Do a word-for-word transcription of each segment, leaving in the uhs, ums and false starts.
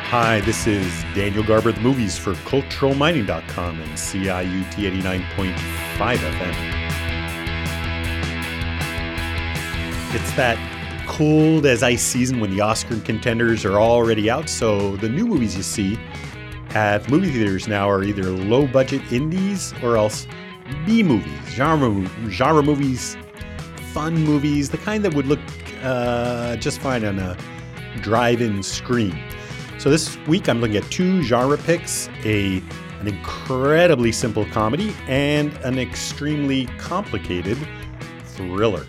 Hi, this is Daniel Garber, the movies for cultural mining dot com and C I U T eighty-nine point five F M. It's that cold as ice season when the Oscar contenders are already out, so the new movies you see at movie theaters now are either low-budget indies or else B-movies, genre, genre movies, fun movies, the kind that would look uh, just fine on a drive-in screen. So this week I'm looking at two genre picks, a an incredibly simple comedy and an extremely complicated thriller.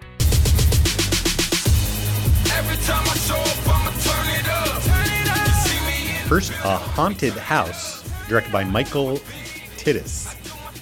Every time I show up, I'ma turn it up. Turn it up. You see me in First, A Haunted House, directed by Michael Titus.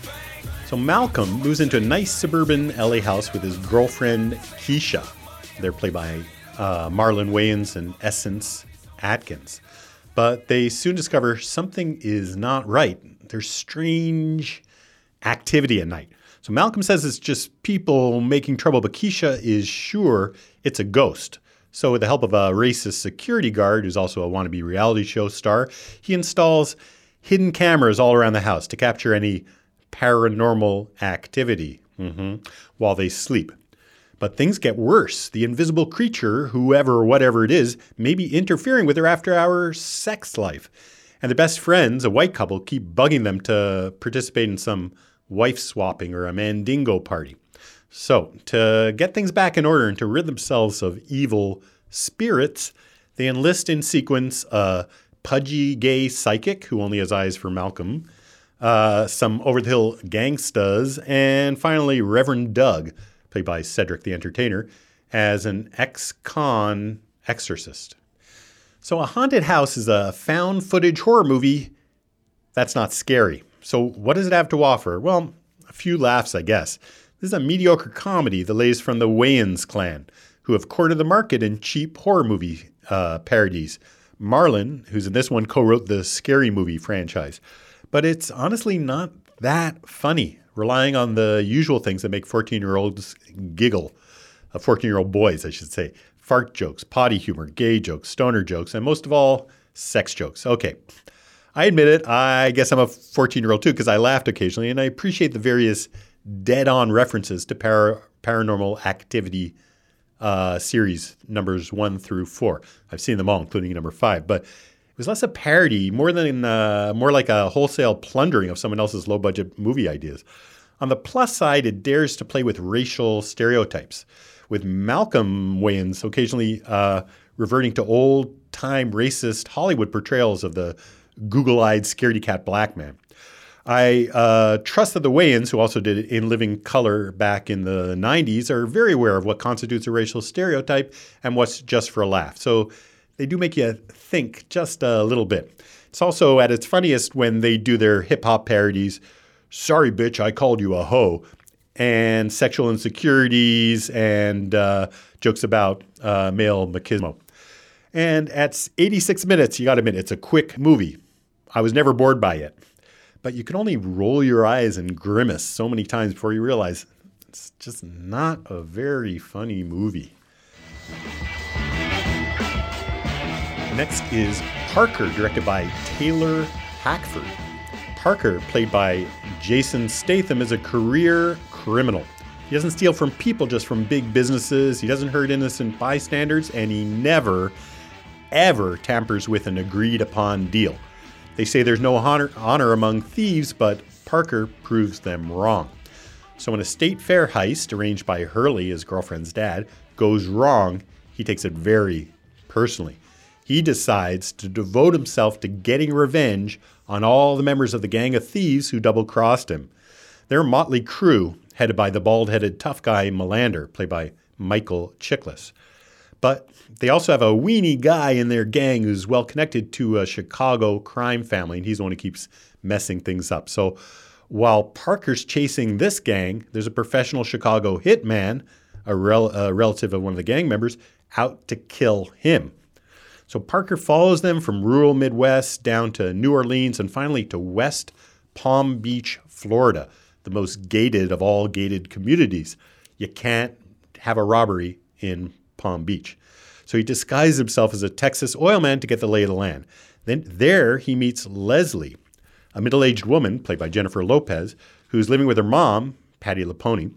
So Malcolm moves into a nice suburban L A house with his girlfriend Keisha. They're played by uh, Marlon Wayans and Essence Atkins. But they soon discover something is not right. There's strange activity at night. So Malcolm says it's just people making trouble, but Keisha is sure it's a ghost. So with the help of a racist security guard, who's also a wannabe reality show star, he installs hidden cameras all around the house to capture any paranormal activity mm-hmm, while they sleep. But things get worse. The invisible creature, whoever or whatever it is, may be interfering with their after-hours sex life. And their best friends, a white couple, keep bugging them to participate in some wife swapping or a mandingo party. So, to get things back in order and to rid themselves of evil spirits, they enlist in sequence a pudgy gay psychic who only has eyes for Malcolm, uh, some over-the-hill gangstas, and finally Reverend Doug, played by Cedric the Entertainer, as an ex-con exorcist. So A Haunted House is a found footage horror movie that's not scary. So what does it have to offer? Well, a few laughs, I guess. This is a mediocre comedy that lays from the Wayans clan, who have cornered the market in cheap horror movie uh, parodies. Marlon, who's in this one, co-wrote the Scary Movie franchise. But it's honestly not that funny, relying on the usual things that make fourteen-year-olds giggle. Uh, fourteen-year-old boys, I should say. Fart jokes, potty humor, gay jokes, stoner jokes, and most of all, sex jokes. Okay, I admit it. I guess I'm a fourteen-year-old too because I laughed occasionally, and I appreciate the various dead-on references to para- paranormal activity uh, series numbers one through four. I've seen them all, including number five. But it was less a parody, more than uh, more like a wholesale plundering of someone else's low-budget movie ideas. On the plus side, it dares to play with racial stereotypes, with Malcolm Wayans occasionally uh, reverting to old-time racist Hollywood portrayals of the Google-eyed scaredy cat black man. I uh, trust that the Wayans, who also did In Living Color back in the nineties, are very aware of what constitutes a racial stereotype and what's just for a laugh. So they do make you think just a little bit. It's also at its funniest when they do their hip-hop parodies, Sorry, bitch, I called you a hoe, and sexual insecurities and uh, jokes about uh, male machismo. And at eighty-six minutes, you got to admit, it's a quick movie. I was never bored by it. But you can only roll your eyes and grimace so many times before you realize it's just not a very funny movie. Next is Parker, directed by Taylor Hackford. Parker, played by Jason Statham, is a career criminal. He doesn't steal from people, just from big businesses. He doesn't hurt innocent bystanders, and he never, ever tampers with an agreed-upon deal. They say there's no honor, honor among thieves, but Parker proves them wrong. So when a state fair heist, arranged by Hurley, his girlfriend's dad, goes wrong, he takes it very personally. He decides to devote himself to getting revenge on all the members of the gang of thieves who double-crossed him. They're a motley crew, headed by the bald-headed tough guy Melander, played by Michael Chiklis. But they also have a weenie guy in their gang who's well-connected to a Chicago crime family, and he's the one who keeps messing things up. So while Parker's chasing this gang, there's a professional Chicago hitman, a, rel- a relative of one of the gang members, out to kill him. So Parker follows them from rural Midwest down to New Orleans and finally to West Palm Beach, Florida, the most gated of all gated communities. You can't have a robbery in Palm Beach. So he disguises himself as a Texas oil man to get the lay of the land. Then there he meets Leslie, a middle-aged woman, played by Jennifer Lopez, who's living with her mom, Patti LuPone,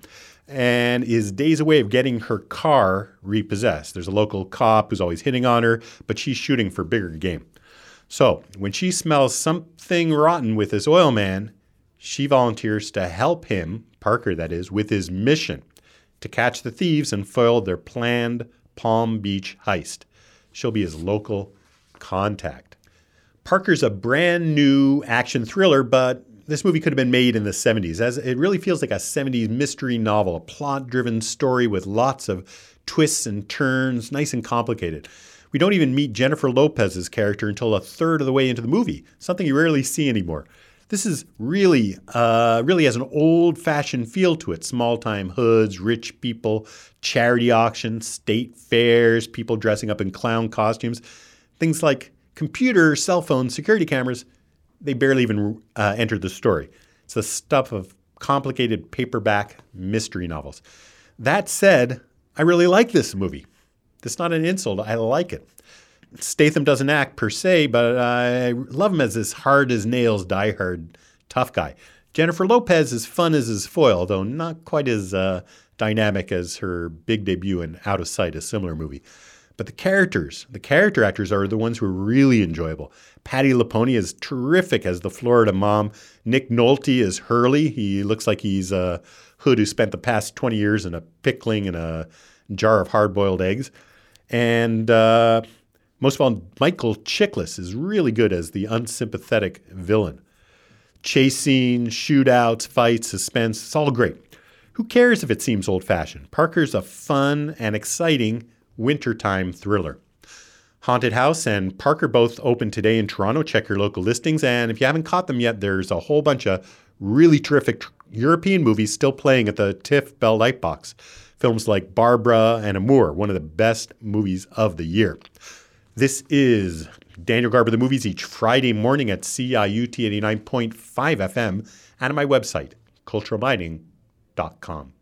and is days away of getting her car repossessed. There's a local cop who's always hitting on her, but she's shooting for bigger game. So when she smells something rotten with this oil man, she volunteers to help him, Parker that is, with his mission to catch the thieves and foil their planned Palm Beach heist. She'll be his local contact. Parker's a brand new action thriller, but this movie could have been made in the seventies, as it really feels like a seventies mystery novel, a plot-driven story with lots of twists and turns, nice and complicated. We don't even meet Jennifer Lopez's character until a third of the way into the movie, something you rarely see anymore. This is really, uh, really has an old-fashioned feel to it. Small-time hoods, rich people, charity auctions, state fairs, people dressing up in clown costumes. Things like computer, cell phones, security cameras, they barely even uh, enter the story. It's the stuff of complicated paperback mystery novels. That said, I really like this movie. That's not an insult. I like it. Statham doesn't act per se, but I love him as this hard-as-nails, die-hard, tough guy. Jennifer Lopez is fun as his foil, though not quite as uh, dynamic as her big debut in Out of Sight, a similar movie. But the characters, the character actors are the ones who are really enjoyable. Patti LuPone is terrific as the Florida mom. Nick Nolte is Hurley. He looks like he's a hood who spent the past twenty years in a pickling and a jar of hard-boiled eggs. And uh, most of all, Michael Chiklis is really good as the unsympathetic villain. Chase scenes, shootouts, fights, suspense, it's all great. Who cares if it seems old-fashioned? Parker's a fun and exciting wintertime thriller. Haunted House and Parker both open today in Toronto. Check your local listings. And if you haven't caught them yet, there's a whole bunch of really terrific tr- European movies still playing at the TIFF Bell Lightbox. Films like Barbara and Amour, one of the best movies of the year. This is Daniel Garber, the Movies, each Friday morning at C I U T eighty-nine point five F M and on my website, cultural mining dot com.